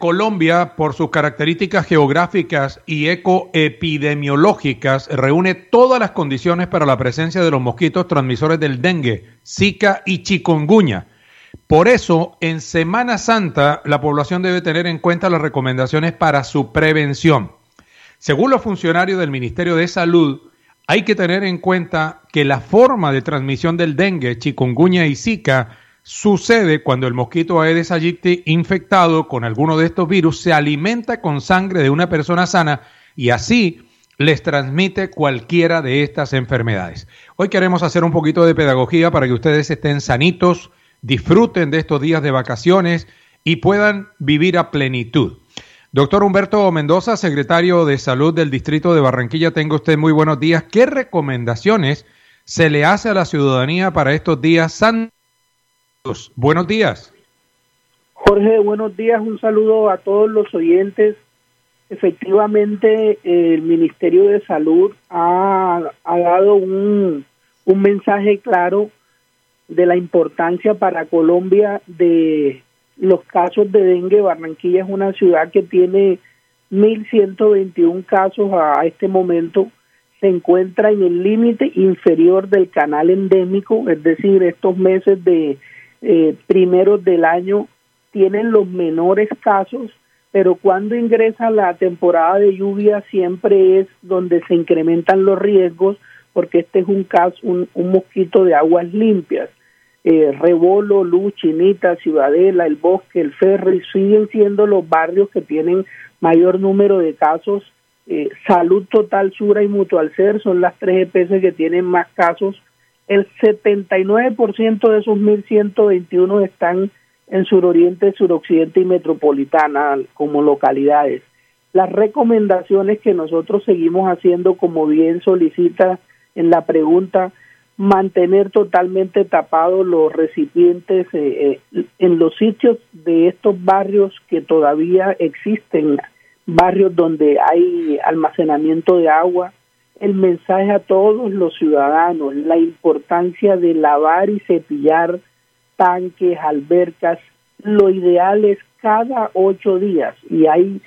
Colombia, por sus características geográficas y ecoepidemiológicas, reúne todas las condiciones para la presencia de los mosquitos transmisores del dengue, Zika y chikungunya. Por eso, en Semana Santa, la población debe tener en cuenta las recomendaciones para su prevención. Según los funcionarios del Ministerio de Salud, hay que tener en cuenta que la forma de transmisión del dengue, chikungunya y Zika sucede cuando el mosquito Aedes aegypti infectado con alguno de estos virus se alimenta con sangre de una persona sana y así les transmite cualquiera de estas enfermedades. Hoy queremos hacer un poquito de pedagogía para que ustedes estén sanitos, disfruten de estos días de vacaciones y puedan vivir a plenitud. Doctor Humberto Mendoza, secretario de Salud del Distrito de Barranquilla, tenga usted muy buenos días. ¿Qué recomendaciones se le hace a la ciudadanía para estos días santos? Buenos días. Jorge, buenos días. Un saludo a todos los oyentes. Efectivamente, el Ministerio de Salud ha dado un mensaje claro de la importancia para Colombia de los casos de dengue. Barranquilla es una ciudad que tiene 1.121 casos a este momento. Se encuentra en el límite inferior del canal endémico, es decir, estos meses de primeros del año tienen los menores casos, pero cuando ingresa la temporada de lluvia siempre es donde se incrementan los riesgos, porque este es un mosquito de aguas limpias. Rebolo, Luz, Chinita, Ciudadela, El Bosque, El Ferry siguen siendo los barrios que tienen mayor número de casos. Salud Total, Sura y Mutualser son las tres EPS que tienen más casos. El 79% de esos 1.121 están en suroriente, suroccidente y metropolitana como localidades. Las recomendaciones que nosotros seguimos haciendo, como bien solicita en la pregunta, mantener totalmente tapados los recipientes en los sitios de estos barrios que todavía existen, barrios donde hay almacenamiento de agua. El mensaje a todos los ciudadanos, la importancia de lavar y cepillar tanques, albercas. Lo ideal es cada 8 días, y hay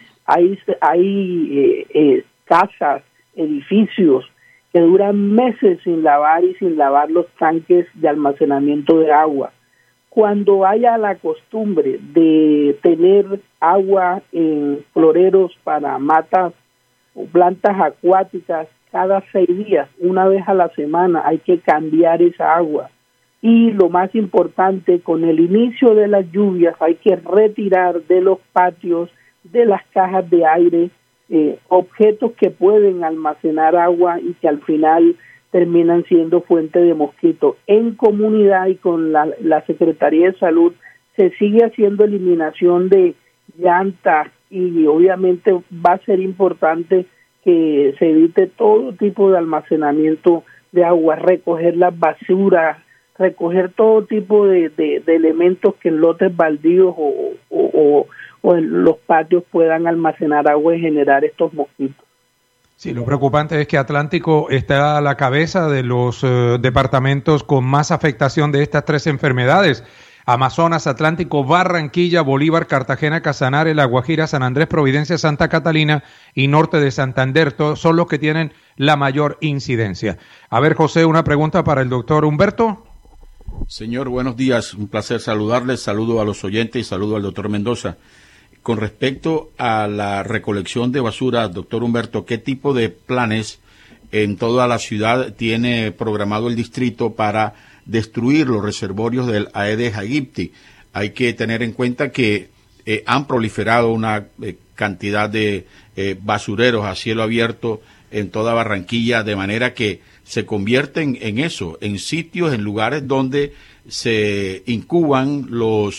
casas, edificios que duran meses sin lavar los tanques de almacenamiento de agua. Cuando haya la costumbre de tener agua en floreros para matas o plantas acuáticas, cada 6 días, una vez a la semana, hay que cambiar esa agua. Y lo más importante, con el inicio de las lluvias, hay que retirar de los patios, de las cajas de aire, objetos que pueden almacenar agua y que al final terminan siendo fuente de mosquitos. En comunidad y con la Secretaría de Salud se sigue haciendo eliminación de llantas, y obviamente va a ser importante que se evite todo tipo de almacenamiento de agua, recoger las basuras, recoger todo tipo de elementos que en lotes baldíos o en los patios puedan almacenar agua y generar estos mosquitos. Sí, lo preocupante es que Atlántico está a la cabeza de los departamentos con más afectación de estas tres enfermedades. Amazonas, Atlántico, Barranquilla, Bolívar, Cartagena, Casanare, La Guajira, San Andrés, Providencia, Santa Catalina y norte de Santander, todos son los que tienen la mayor incidencia. A ver, José, una pregunta para el doctor Humberto. Señor, buenos días, un placer saludarles, saludo a los oyentes y saludo al doctor Mendoza. Con respecto a la recolección de basura, doctor Humberto, ¿qué tipo de planes en toda la ciudad tiene programado el distrito para destruir los reservorios del Aedes aegypti? Hay que tener en cuenta que han proliferado una cantidad de basureros a cielo abierto en toda Barranquilla, de manera que se convierten en eso, en sitios, en lugares donde se incuban los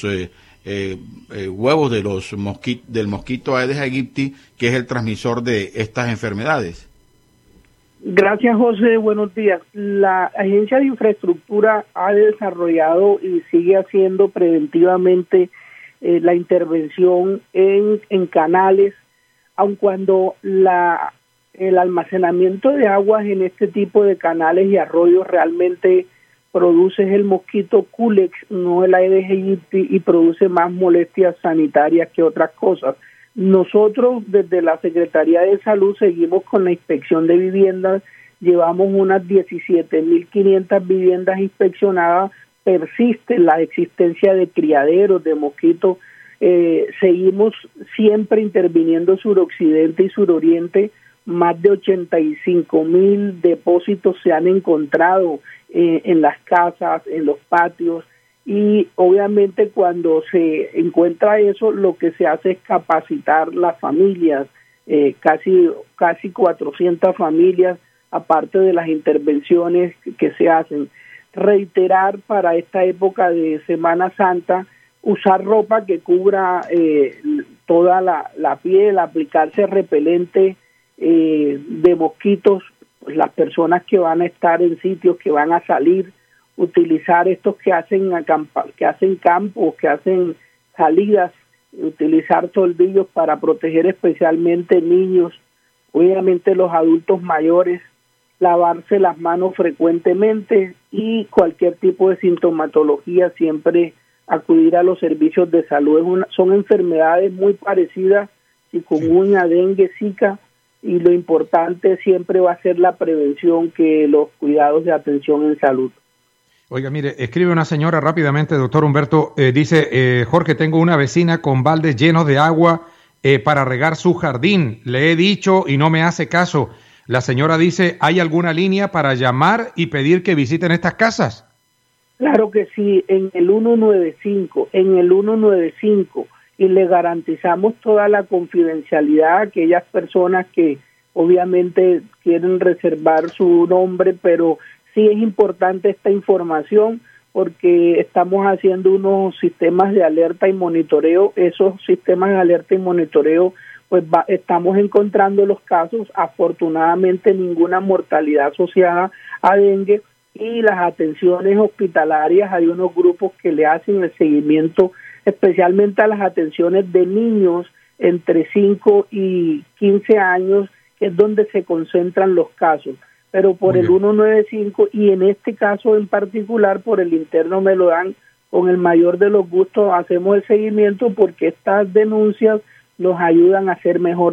huevos de del mosquito Aedes aegypti, que es el transmisor de estas enfermedades. Gracias, José. Buenos días. La Agencia de Infraestructura ha desarrollado y sigue haciendo preventivamente la intervención en canales, aun cuando el almacenamiento de aguas en este tipo de canales y arroyos realmente produce es el mosquito Culex, no el Aedes aegypti, y produce más molestias sanitarias que otras cosas. Nosotros desde la Secretaría de Salud seguimos con la inspección de viviendas, llevamos unas 17.500 viviendas inspeccionadas, persiste la existencia de criaderos de mosquitos, seguimos siempre interviniendo suroccidente y suroriente, más de 85.000 depósitos se han encontrado en las casas, en los patios, y obviamente cuando se encuentra eso, lo que se hace es capacitar las familias, casi 400 familias, aparte de las intervenciones que se hacen. Reiterar para esta época de Semana Santa, usar ropa que cubra toda la piel, aplicarse repelente de mosquitos, pues las personas que van a estar en sitios que van a salir, utilizar estos que hacen campos, que hacen salidas, utilizar tolvillos para proteger especialmente niños, obviamente los adultos mayores, lavarse las manos frecuentemente y cualquier tipo de sintomatología siempre acudir a los servicios de salud. Son enfermedades muy parecidas, chikungunya, dengue, zika, y lo importante siempre va a ser la prevención que los cuidados de atención en salud. Oiga, mire, escribe una señora rápidamente, doctor Humberto, dice, Jorge, tengo una vecina con baldes llenos de agua para regar su jardín. Le he dicho y no me hace caso. La señora dice, ¿hay alguna línea para llamar y pedir que visiten estas casas? Claro que sí, en el 195, y le garantizamos toda la confidencialidad a aquellas personas que obviamente quieren reservar su nombre, pero sí es importante esta información porque estamos haciendo unos sistemas de alerta y monitoreo. Esos sistemas de alerta y monitoreo, pues estamos encontrando los casos, afortunadamente ninguna mortalidad asociada a dengue, y las atenciones hospitalarias, hay unos grupos que le hacen el seguimiento especialmente a las atenciones de niños entre 5 y 15 años, que es donde se concentran los casos. Pero por el 195 y en este caso en particular por el interno me lo dan, con el mayor de los gustos hacemos el seguimiento porque estas denuncias nos ayudan a hacer mejor